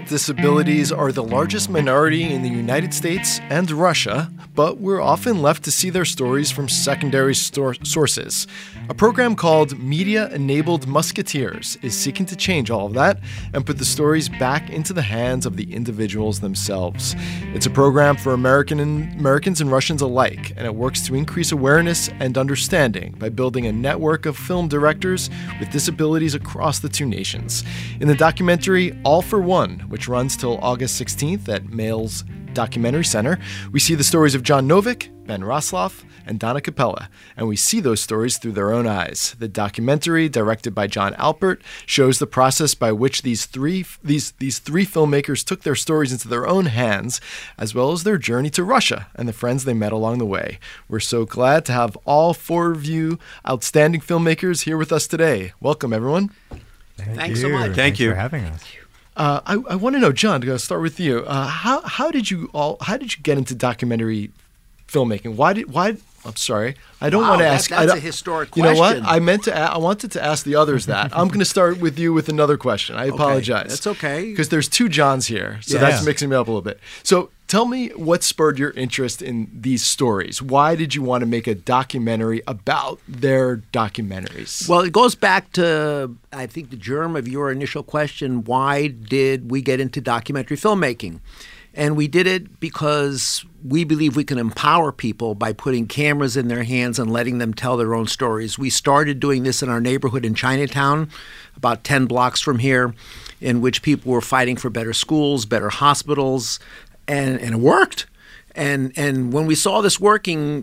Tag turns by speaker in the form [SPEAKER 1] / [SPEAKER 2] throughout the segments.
[SPEAKER 1] with disabilities are the largest minority in the United States and Russia, but we're often left to see their stories from secondary sources. A program called Media Enabled Musketeers is seeking to change all of that and put the stories back into the hands of the individuals themselves. It's a program for Americans and Russians alike, and it works to increase awareness and understanding by building a network of film directors with disabilities across the two nations. In the documentary All for One, which runs till August 16th at Males Documentary Center, we see the stories of John Novick, Ben Rosloff, and Donna Capella, and we see those stories through their own eyes. The documentary, directed by John Alpert, shows the process by which these three filmmakers took their stories into their own hands, as well as their journey to Russia and the friends they met along the way. We're so glad to have all four of you outstanding filmmakers here with us today. Welcome, everyone.
[SPEAKER 2] Thanks so much.
[SPEAKER 3] Thank you
[SPEAKER 2] for having us.
[SPEAKER 1] I want to know, John, to start with you. How did you get into documentary filmmaking? I'm sorry. I don't want to ask.
[SPEAKER 3] That's a historic question.
[SPEAKER 1] You know what? I wanted to ask the others that. I'm going to start with you with another question. I apologize.
[SPEAKER 3] That's okay.
[SPEAKER 1] Because there's two Johns here, so that's mixing me up a little bit. So tell me what spurred your interest in these stories. Why did you want to make a documentary about their documentaries?
[SPEAKER 3] Well, it goes back to, I think, the germ of your initial question. Why did we get into documentary filmmaking? And we did it because we believe we can empower people by putting cameras in their hands and letting them tell their own stories. We started doing this in our neighborhood in Chinatown, about 10 blocks from here, in which people were fighting for better schools, better hospitals, and it worked. And when we saw this working,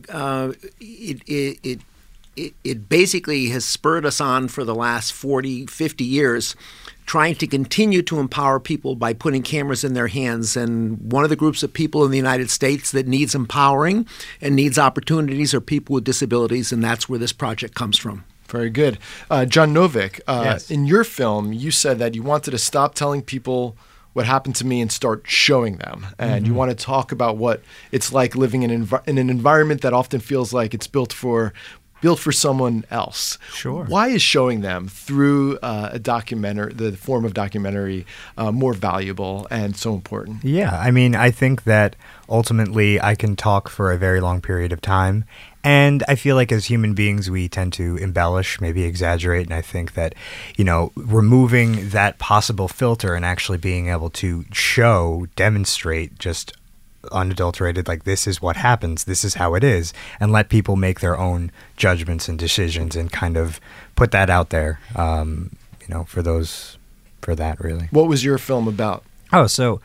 [SPEAKER 3] it basically has spurred us on for the last 40, 50 years, trying to continue to empower people by putting cameras in their hands. And one of the groups of people in the United States that needs empowering and needs opportunities are people with disabilities, and that's where this project comes from.
[SPEAKER 1] Very good. John Novick,
[SPEAKER 2] Yes.
[SPEAKER 1] In your film, you said that you wanted to stop telling people what happened to me and start showing them. And you want to talk about what it's like living in an environment that often feels like it's built for someone else.
[SPEAKER 2] Sure.
[SPEAKER 1] Why is showing them through a documentary, the form of documentary, more valuable and so important?
[SPEAKER 2] Yeah, I mean, I think that ultimately I can talk for a very long period of time. And I feel like as human beings, we tend to embellish, maybe exaggerate. And I think that, removing that possible filter and actually being able to demonstrate just unadulterated, like this is what happens, this is how it is, and let people make their own judgments and decisions and kind of put that out there, for that really.
[SPEAKER 1] What was your film about?
[SPEAKER 2] Oh, so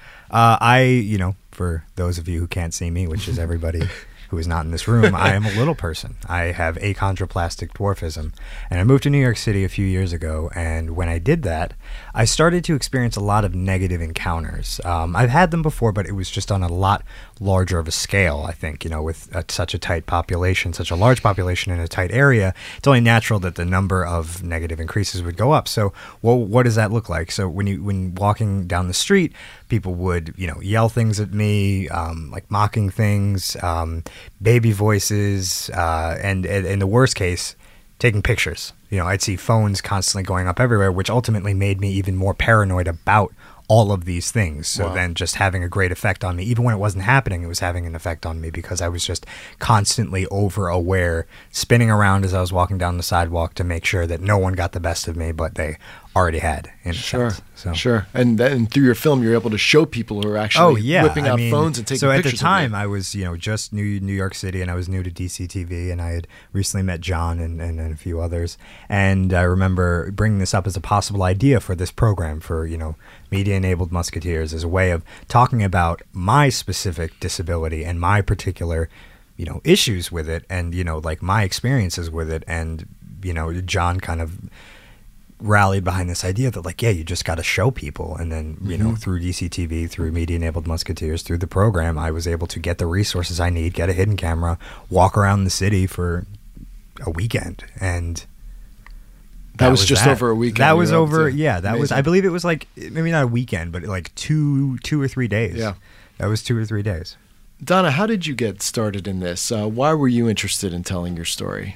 [SPEAKER 2] for those of you who can't see me, which is everybody who is not in this room, I am a little person. I have achondroplastic dwarfism, and I moved to New York City a few years ago, and when I did that, I started to experience a lot of negative encounters. I've had them before, but it was just on a lot larger of a scale, I think, with such a tight population, such a large population in a tight area, it's only natural that the number of negative increases would go up. So, what does that look like? So when walking down the street, people would, yell things at me, like mocking things, baby voices, and in the worst case, taking pictures. I'd see phones constantly going up everywhere, which ultimately made me even more paranoid about all of these things. So then just having a great effect on me, even when it wasn't happening, it was having an effect on me because I was just constantly over aware, spinning around as I was walking down the sidewalk to make sure that no one got the best of me, but they already had, in a sense. So.
[SPEAKER 1] Sure. And then through your film, you're able to show people who are actually whipping out phones and taking pictures.
[SPEAKER 2] So at the time, I was, just New York City, and I was new to DCTV, and I had recently met John and a few others. And I remember bringing this up as a possible idea for this program for, Media Enabled Musketeers as a way of talking about my specific disability and my particular, issues with it and, like my experiences with it. And, John kind of rallied behind this idea that you just got to show people. And then, through DCTV, through Media Enabled Musketeers, through the program, I was able to get the resources I need, get a hidden camera, walk around the city for a weekend. And
[SPEAKER 1] that was just over a weekend.
[SPEAKER 2] That was over.
[SPEAKER 1] Amazing.
[SPEAKER 2] I believe it was maybe not a weekend, but 2 or 3 days.
[SPEAKER 1] Yeah.
[SPEAKER 2] That was 2 or 3 days.
[SPEAKER 1] Donna, how did you get started in this? Why were you interested in telling your story?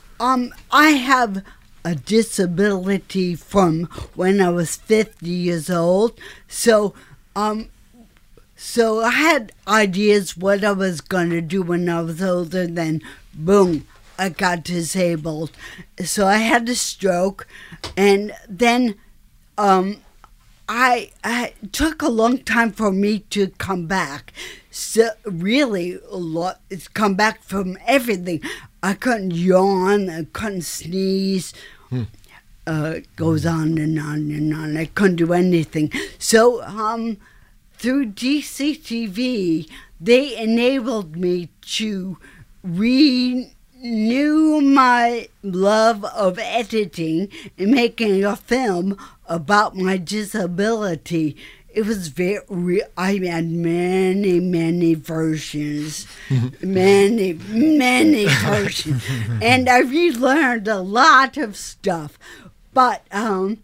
[SPEAKER 4] I have a disability from when I was 50 years old. So So I had ideas what I was going to do when I was older, then boom, I got disabled. So I had a stroke, and then I took a long time for me to come back. So really, a lot. It's come back from everything. I couldn't yawn. I couldn't sneeze. Goes on and on and on. I couldn't do anything. So through DCTV, they enabled me to renew my love of editing and making a film about my disability. It was I had many versions, many versions, and I relearned a lot of stuff. But I'm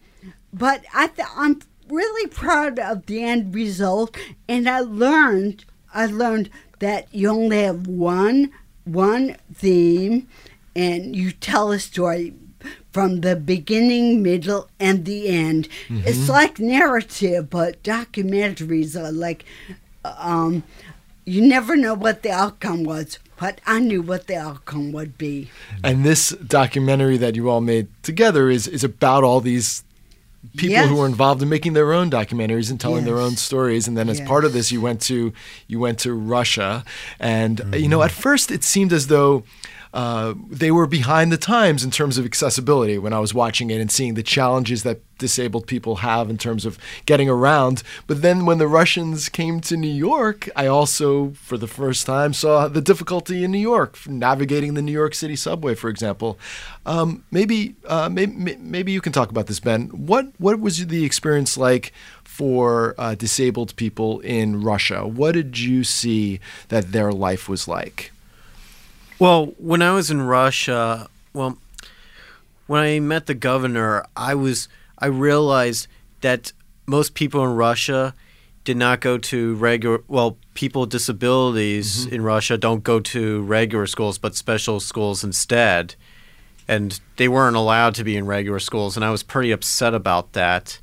[SPEAKER 4] really proud of the end result, and I learned that you only have one theme, and you tell a story from the beginning, middle, and the end. Mm-hmm. It's like narrative, but documentaries are like, you never know what the outcome was, but I knew what the outcome would be.
[SPEAKER 1] And this documentary that you all made together is about all these people who were involved in making their own documentaries and telling their own stories. And then as part of this, you went to Russia. And, at first it seemed as though they were behind the times in terms of accessibility when I was watching it and seeing the challenges that disabled people have in terms of getting around. But then when the Russians came to New York, I also, for the first time, saw the difficulty in New York, navigating the New York City subway, for example. Maybe you can talk about this, Ben. What was the experience like for disabled people in Russia? What did you see that their life was like?
[SPEAKER 5] Well, when I was in Russia, when I met the governor, I realized that most people in Russia did not go to people with disabilities in Russia don't go to regular schools, but special schools instead. And they weren't allowed to be in regular schools, and I was pretty upset about that.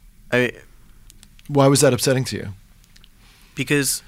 [SPEAKER 1] Why was that upsetting to you?
[SPEAKER 5] Because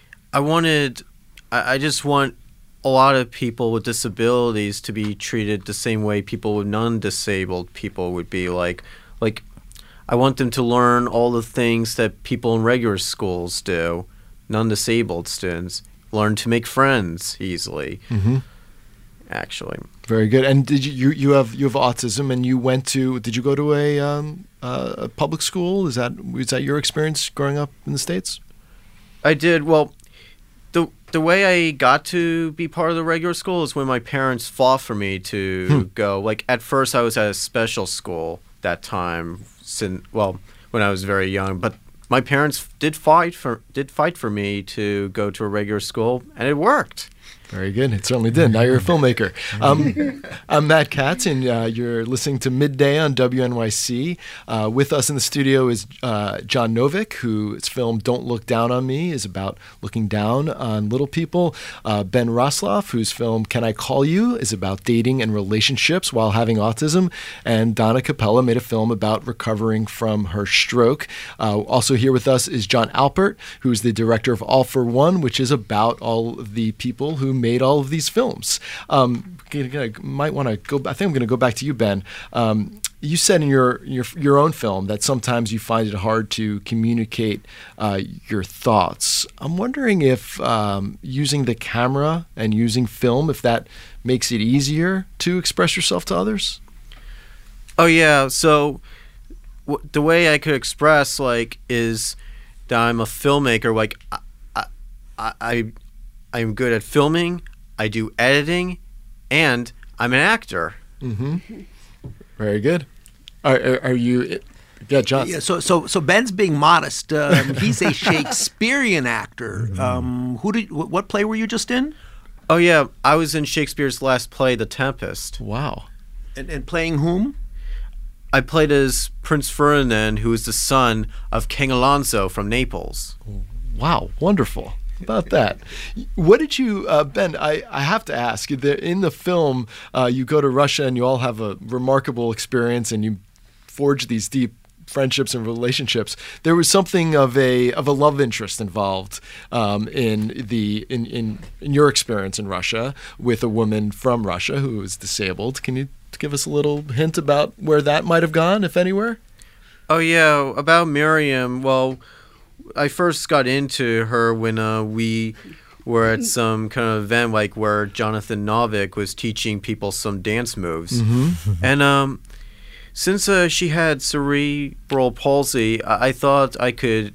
[SPEAKER 5] I just want a lot of people with disabilities to be treated the same way people with non-disabled people would be. Like I want them to learn all the things that people in regular schools do, non-disabled students, learn to make friends easily, actually.
[SPEAKER 1] Very good. And did you have autism, and did you go to a public school? Was that your experience growing up in the States?
[SPEAKER 5] I did. Well, the way I got to be part of the regular school is when my parents fought for me to go. Like, at first I was at a special school that time, when I was very young. But my parents did fight for me to go to a regular school, and it worked.
[SPEAKER 1] Very good. It certainly did. Now you're a filmmaker. I'm Matt Katz, and you're listening to Midday on WNYC. With us in the studio is John Novick, whose film Don't Look Down on Me is about looking down on little people. Ben Rosloff, whose film Can I Call You is about dating and relationships while having autism. And Donna Capella made a film about recovering from her stroke. Also here with us is John Alpert, who's the director of All for One, which is about all of the people who made all of these films. Might want to go. I think I'm going to go back to you, Ben. You said in your own film that sometimes you find it hard to communicate your thoughts. I'm wondering if using the camera and using film, if that makes it easier to express yourself to others.
[SPEAKER 5] Oh yeah. So the way I could express is that I'm a filmmaker. Like I'm good at filming, I do editing, and I'm an actor.
[SPEAKER 3] Mm-hmm.
[SPEAKER 1] Very good. Are you? Yeah, John.
[SPEAKER 3] Yeah, so Ben's being modest. He's a Shakespearean actor. What play were you just in?
[SPEAKER 5] Oh yeah, I was in Shakespeare's last play, The Tempest.
[SPEAKER 1] Wow.
[SPEAKER 3] And playing whom?
[SPEAKER 5] I played as Prince Ferdinand, who is the son of King Alonso from Naples.
[SPEAKER 1] Wow, wonderful. About that. What did you, Ben, I have to ask, in the film, you go to Russia and you all have a remarkable experience and you forge these deep friendships and relationships. There was something of a love interest involved in your experience in Russia with a woman from Russia who was disabled. Can you give us a little hint about where that might have gone, if anywhere?
[SPEAKER 5] Oh yeah, about Miriam. Well, I first got into her when we were at some kind of event like where Jonathan Novick was teaching people some dance moves. And since she had cerebral palsy, I thought I could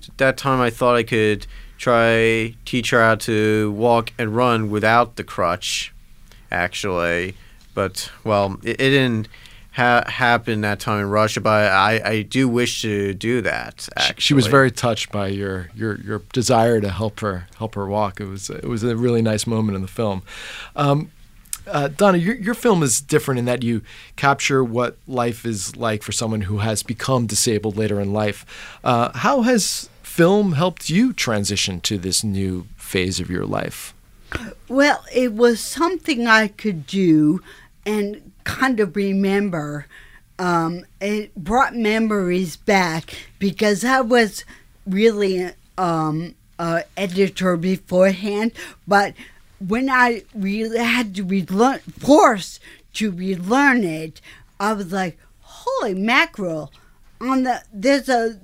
[SPEAKER 5] try teach her how to walk and run without the crutch, actually. But, well, it didn't happen that time in Russia, but I do wish to do that, actually.
[SPEAKER 1] She was very touched by your desire to help her walk. It was a really nice moment in the film. Donna, your film is different in that you capture what life is like for someone who has become disabled later in life. How has film helped you transition to this new phase of your life?
[SPEAKER 4] Well, it was something I could do and kind of remember. It brought memories back because I was really editor beforehand, but when I really had to forced to relearn it, I was like, "Holy mackerel!" There's a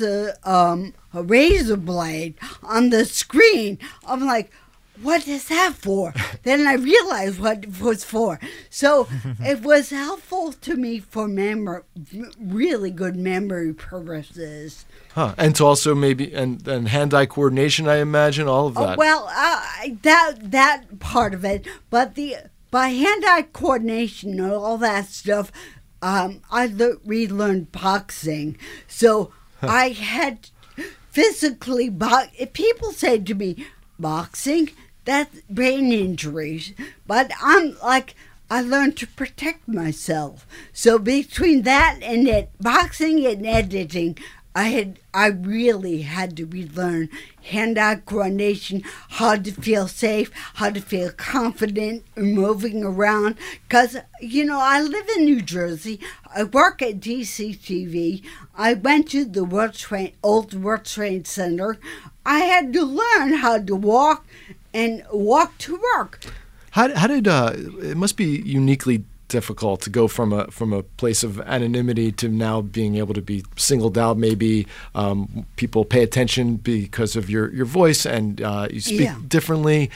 [SPEAKER 4] razor blade on the screen. I'm like, what is that for? Then I realized what it was for. So it was helpful to me for really good memory purposes.
[SPEAKER 1] Huh. And to also maybe and hand-eye coordination, I imagine, all of that.
[SPEAKER 4] That part of it, but by hand-eye coordination and all that stuff, I relearned boxing. So I had physically if people say to me, boxing, that's brain injuries. But I learned to protect myself. So between that and boxing and editing, I really had to relearn hand-eye coordination, how to feel safe, how to feel confident in moving around. Because, I live in New Jersey. I work at DCTV. I went to the old World Trade Center. I had to learn how to walk to work.
[SPEAKER 1] How did it must be uniquely difficult to go from a place of anonymity to now being able to be singled out. Maybe people pay attention because of your voice and you speak differently.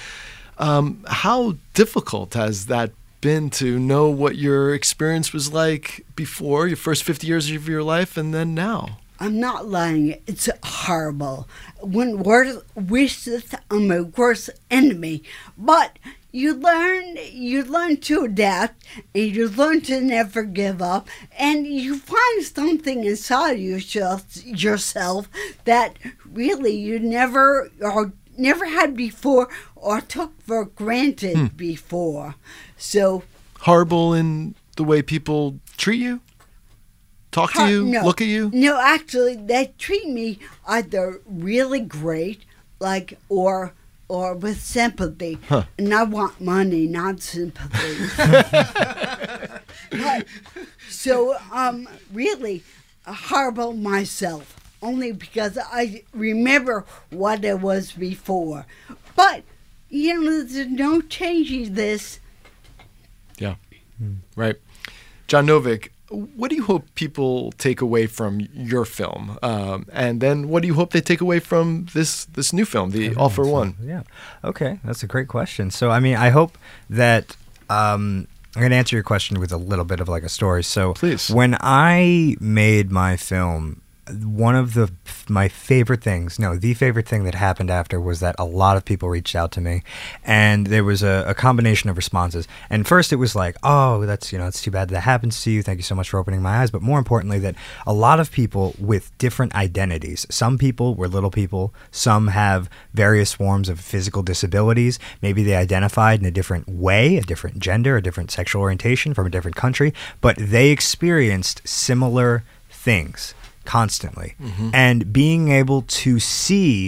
[SPEAKER 1] How difficult has that been to know what your experience was like before, your first 50 years of your life, and then now?
[SPEAKER 4] I'm not lying. It's horrible. When wisheth on my worst enemy. But you learn to adapt, and you learn to never give up, and you find something inside yourself that really you never had before or took for granted before. So
[SPEAKER 1] horrible in the way people treat you? Talk to you?
[SPEAKER 4] No.
[SPEAKER 1] Look at you?
[SPEAKER 4] No, actually, they treat me either really great, or with sympathy.
[SPEAKER 1] Huh.
[SPEAKER 4] And I want money, not sympathy. So, really horrible myself, only because I remember what it was before. But, there's no changing this.
[SPEAKER 1] Yeah, right. John Novick, what do you hope people take away from your film? And then what do you hope they take away from this new film, the All for One?
[SPEAKER 2] Yeah. Okay, that's a great question. So, I hope that I'm going to answer your question with a little bit of a story. So,
[SPEAKER 1] please.
[SPEAKER 2] When I made my film, one of my favorite things, the favorite thing that happened after was that a lot of people reached out to me, and there was a combination of responses. And first it was like, oh, that's, it's too bad that happens to you. Thank you so much for opening my eyes. But more importantly, that a lot of people with different identities, some people were little people, some have various forms of physical disabilities. Maybe they identified in a different way, a different gender, a different sexual orientation from a different country, but they experienced similar things constantly. And being able to see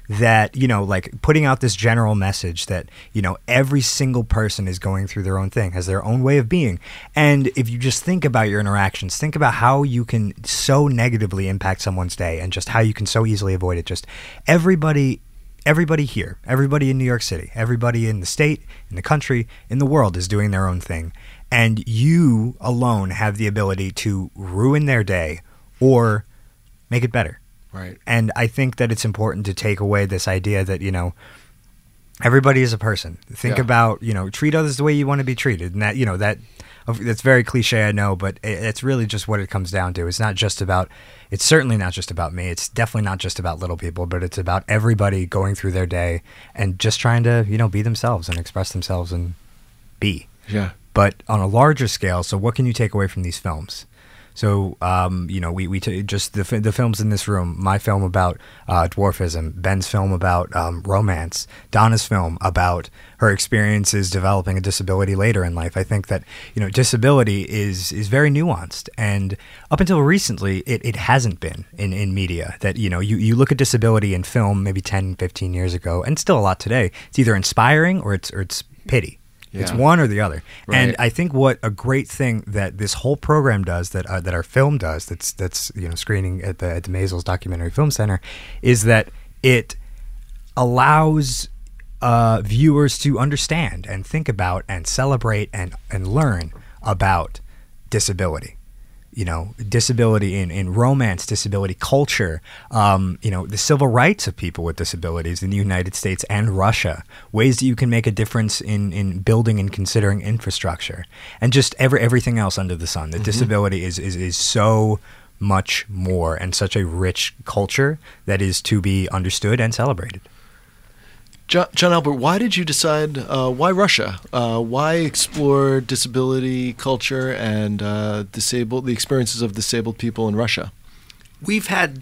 [SPEAKER 2] that, like putting out this general message that, every single person is going through their own thing, has their own way of being. And if you just think about your interactions, think about how you can so negatively impact someone's day and just how you can so easily avoid it. Just everybody here, everybody in New York City, everybody in the state, in the country, in the world is doing their own thing. And you alone have the ability to ruin their day or make it better.
[SPEAKER 1] Right.
[SPEAKER 2] And I think that it's important to take away this idea that, everybody is a person. Think about, treat others the way you want to be treated. And that, that's very cliche, I know, but it's really just what it comes down to. It's certainly not just about me. It's definitely not just about little people, but it's about everybody going through their day and just trying to, be themselves and express themselves and be.
[SPEAKER 1] Yeah.
[SPEAKER 2] But on a larger scale, so what can you take away from these films? So, just the films in this room, my film about dwarfism, Ben's film about romance, Donna's film about her experiences developing a disability later in life. I think that, disability is very nuanced. And up until recently, it hasn't been in media. That, you look at disability in film maybe 10, 15 years ago, and still a lot today. It's either inspiring or it's pity. Yeah. It's one or the other. Right. And I think what a great thing that this whole program does, that our film does, that's screening at the Maysles Documentary Film Center, is that it allows viewers to understand and think about and celebrate and learn about disability. Disability in romance, disability culture, the civil rights of people with disabilities in the United States and Russia, ways that you can make a difference in building and considering infrastructure, and just everything else under the sun. That disability is so much more and such a rich culture that is to be understood and celebrated.
[SPEAKER 1] John Albert, why did you decide, why Russia? Why explore disability culture and the experiences of disabled people in Russia?
[SPEAKER 3] We've had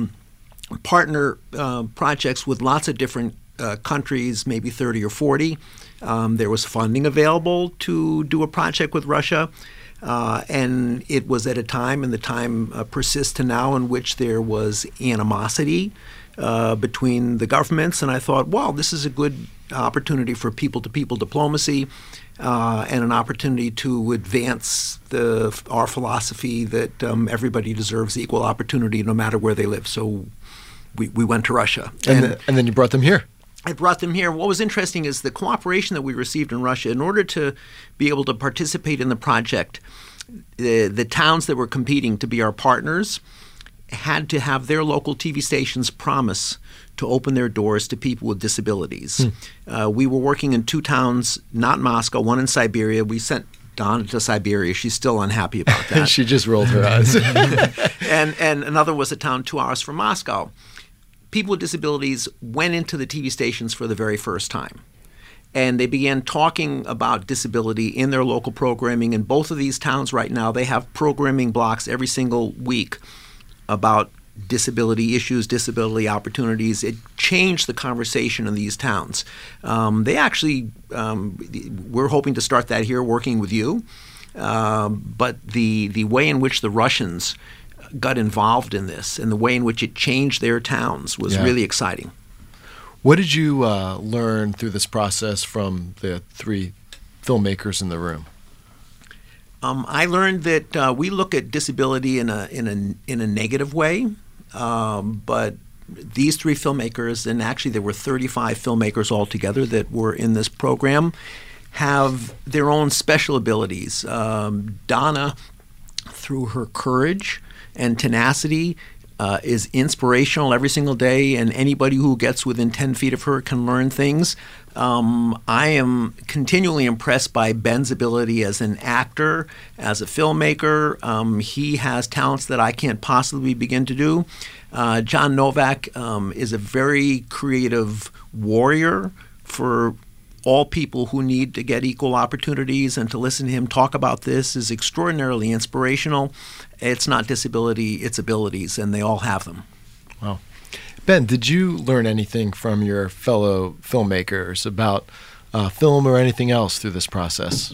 [SPEAKER 3] partner projects with lots of different countries, maybe 30 or 40. There was funding available to do a project with Russia. And it was at a time, and the time persists to now, in which there was animosity between the governments. And I thought, wow, this is a good opportunity for people-to-people diplomacy and an opportunity to advance our philosophy that everybody deserves equal opportunity no matter where they live. So we went to Russia.
[SPEAKER 1] And then you brought them here.
[SPEAKER 3] I brought them here. What was interesting is the cooperation that we received in Russia. In order to be able to participate in the project, the towns that were competing to be our partners had to have their local TV stations promise to open their doors to people with disabilities. We were working in 2 towns, not Moscow, one in Siberia. We sent Donna to Siberia. She's still unhappy about that.
[SPEAKER 1] She just rolled her eyes.
[SPEAKER 3] And another was a town 2 hours from Moscow. People with disabilities went into the TV stations for the very first time. And they began talking about disability in their local programming. In both of these towns right now, they have programming blocks every single week about disability issues, disability opportunities. It changed the conversation in these towns. They actually, we're hoping to start that here working with you. But the way in which the Russians got involved in this and the way in which it changed their towns was really exciting.
[SPEAKER 1] What did you learn through this process from the 3 filmmakers in the room?
[SPEAKER 3] I learned that we look at disability in a negative way, but these 3 filmmakers, and actually there were 35 filmmakers altogether that were in this program, have their own special abilities. Donna, through her courage and tenacity, is inspirational every single day, and anybody who gets within 10 feet of her can learn things. I am continually impressed by Ben's ability as an actor, as a filmmaker. He has talents that I can't possibly begin to do. John Novak is a very creative warrior for all people who need to get equal opportunities, and to listen to him talk about this is extraordinarily inspirational. It's not disability, it's abilities, and they all have them.
[SPEAKER 1] Wow. Ben, did you learn anything from your fellow filmmakers about film or anything else through this process?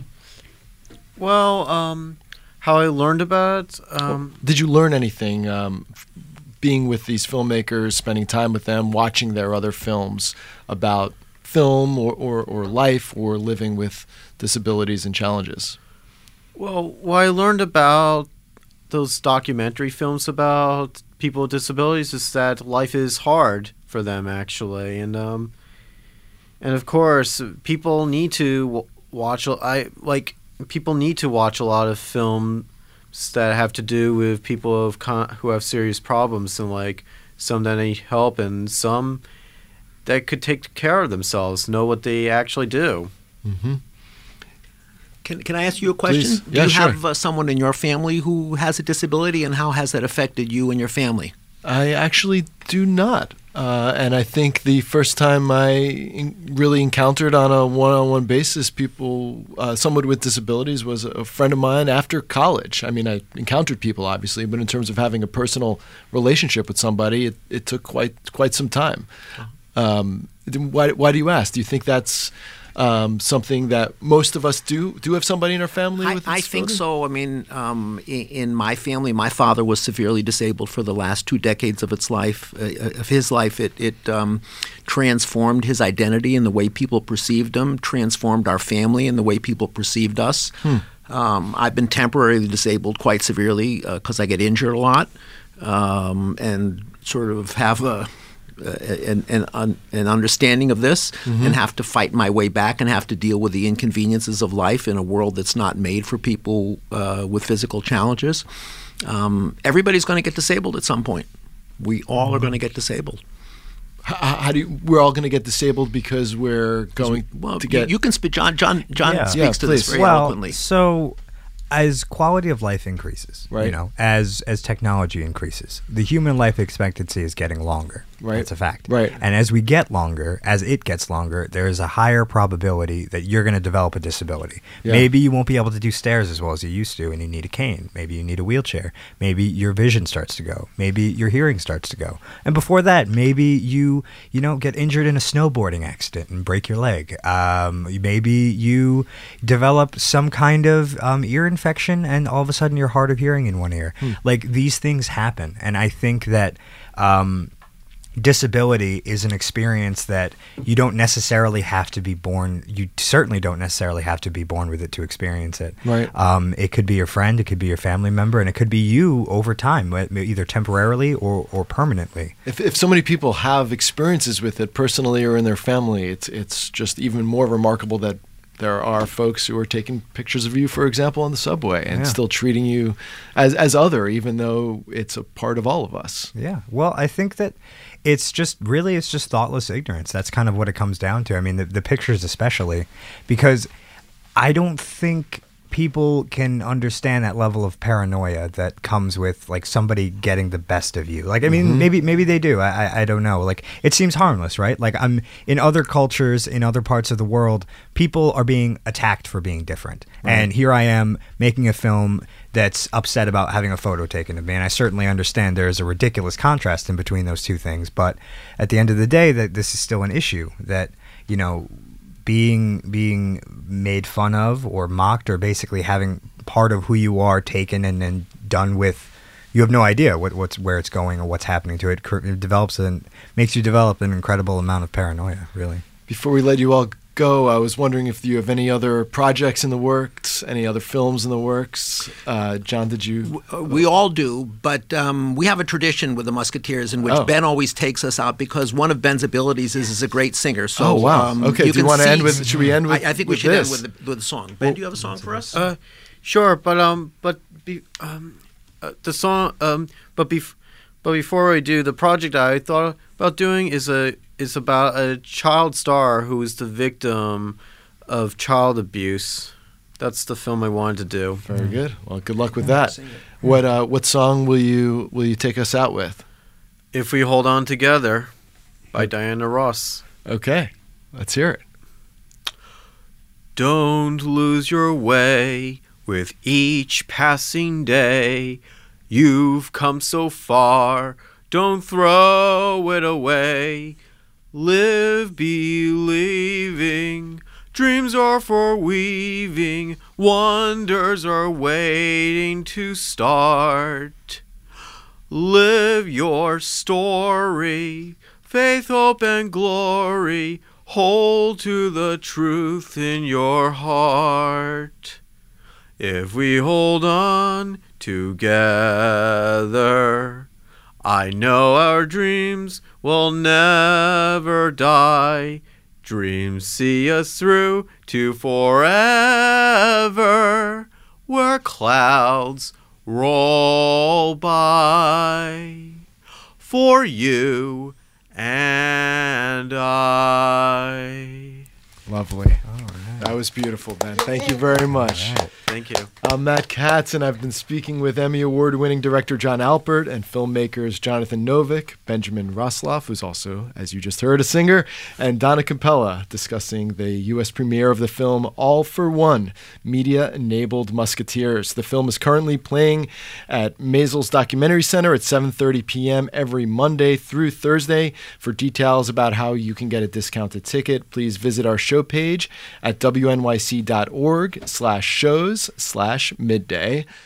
[SPEAKER 5] Well, how I learned about it?
[SPEAKER 1] Did you learn anything being with these filmmakers, spending time with them, watching their other films about film or life or living with disabilities and challenges?
[SPEAKER 5] Well, what I learned about those documentary films about people with disabilities is that life is hard for them, actually, and of course people need to watch. People need to watch a lot of films that have to do with people who have serious problems, and like some that need help and some that could take care of themselves, know what they actually do.
[SPEAKER 1] Mm-hmm.
[SPEAKER 3] Can I ask you a question?
[SPEAKER 1] Please.
[SPEAKER 3] Do
[SPEAKER 1] Yeah,
[SPEAKER 3] you
[SPEAKER 1] sure.
[SPEAKER 3] have someone in your family who has a disability, and how has that affected you and your family?
[SPEAKER 1] I actually do not. And I think the first time I really encountered on a one-on-one basis people, someone with disabilities, was a friend of mine after college. I mean, I encountered people, obviously, but in terms of having a personal relationship with somebody, it took quite some time. Why do you ask? Do you think that's something that most of us do have somebody in our family with a
[SPEAKER 3] I think
[SPEAKER 1] disability?
[SPEAKER 3] so. I mean, in my family, my father was severely disabled for the last 2 decades of his life. It transformed his identity and the way people perceived him, transformed our family and the way people perceived us. I've been temporarily disabled quite severely because I get injured a lot, and sort of have an understanding of this, and have to fight my way back and have to deal with the inconveniences of life in a world that's not made for people with physical challenges. Everybody's going to get disabled at some point. We all are going to get disabled.
[SPEAKER 1] How do you, we're all going to get disabled because we're going to get...
[SPEAKER 3] You can speak. John
[SPEAKER 2] Yeah.
[SPEAKER 3] speaks to this
[SPEAKER 1] please.
[SPEAKER 3] very
[SPEAKER 2] Well,
[SPEAKER 3] eloquently.
[SPEAKER 2] so as quality of life increases,
[SPEAKER 1] Right.
[SPEAKER 2] you know, as technology increases, the human life expectancy is getting longer.
[SPEAKER 1] Right.
[SPEAKER 2] That's a fact.
[SPEAKER 1] Right.
[SPEAKER 2] And as we get longer, as it gets longer, there is a higher probability that you're going to develop a disability.
[SPEAKER 1] Yeah.
[SPEAKER 2] Maybe you won't be able to do stairs as well as you used to, and you need a cane. Maybe you need a wheelchair. Maybe your vision starts to go. Maybe your hearing starts to go. And before that, maybe you get injured in a snowboarding accident and break your leg. Maybe you develop some kind of ear infection, and all of a sudden you're hard of hearing in one ear. Like, these things happen, and I think that disability is an experience that you don't necessarily have to be born. You certainly don't necessarily have to be born with it to experience it.
[SPEAKER 1] Right.
[SPEAKER 2] It could be your friend, it could be your family member, and it could be you over time, either temporarily or permanently.
[SPEAKER 1] If so many people have experiences with it personally or in their family, it's just even more remarkable that there are folks who are taking pictures of you, for example, on the subway and
[SPEAKER 2] Yeah.
[SPEAKER 1] still treating you as other, even though it's a part of all of us.
[SPEAKER 2] Yeah. Well, I think that it's just thoughtless ignorance. That's kind of what it comes down to. I mean, the pictures especially, because I don't think people can understand that level of paranoia that comes with like somebody getting the best of you. Like, I mean, maybe they do. I don't know. Like, it seems harmless, right? Like, I'm in other cultures, in other parts of the world, people are being attacked for being different. Right. And here I am making a film that's upset about having a photo taken of me. And I certainly understand there's a ridiculous contrast in between those two things. But at the end of the day, that this is still an issue that, you know, being made fun of or mocked, or basically having part of who you are taken and then done with, you have no idea where it's going or what's happening to it. It makes you develop an incredible amount of paranoia, really.
[SPEAKER 1] Before we let you all go, I was wondering if you have any other projects in the works, any other films in the works. John, did you?
[SPEAKER 3] We all do, but we have a tradition with the Musketeers in which
[SPEAKER 1] Oh.
[SPEAKER 3] Ben always takes us out because one of Ben's abilities is a great singer. So,
[SPEAKER 1] Oh, wow. Okay, do you
[SPEAKER 3] can
[SPEAKER 1] want to
[SPEAKER 3] see-
[SPEAKER 1] end with? Should we end with?
[SPEAKER 3] I think we
[SPEAKER 1] with
[SPEAKER 3] should
[SPEAKER 1] this?
[SPEAKER 3] end with the song. Ben, do you have a song for us?
[SPEAKER 5] Sure, the song. But before we do, the project I thought about doing is about a child star who is the victim of child abuse. That's the film I wanted to do.
[SPEAKER 1] Very good. Well, good luck with that. What song will you take us out with?
[SPEAKER 5] If We Hold On Together by Diana Ross.
[SPEAKER 1] Okay, let's hear it.
[SPEAKER 5] Don't lose your way with each passing day. You've come so far, don't throw it away. Live believing, dreams are for weaving, wonders are waiting to start. Live your story, faith, hope, and glory. Hold to the truth in your heart. If we hold on together, I know our dreams will never die. Dreams see us through to forever, where clouds roll by. For you and I.
[SPEAKER 1] Lovely.
[SPEAKER 2] All right.
[SPEAKER 1] That was beautiful, Ben. Thank you very much.
[SPEAKER 2] All right.
[SPEAKER 5] Thank you.
[SPEAKER 1] I'm Matt Katz, and I've been speaking with Emmy Award-winning director John Alpert and filmmakers Jonathan Novick, Benjamin Rosloff, who's also, as you just heard, a singer, and Donna Capella, discussing the U.S. premiere of the film All for One, Media-Enabled Musketeers. The film is currently playing at Maysles Documentary Center at 7:30 p.m. every Monday through Thursday. For details about how you can get a discounted ticket, please visit our show page at wnyc.org/shows/midday.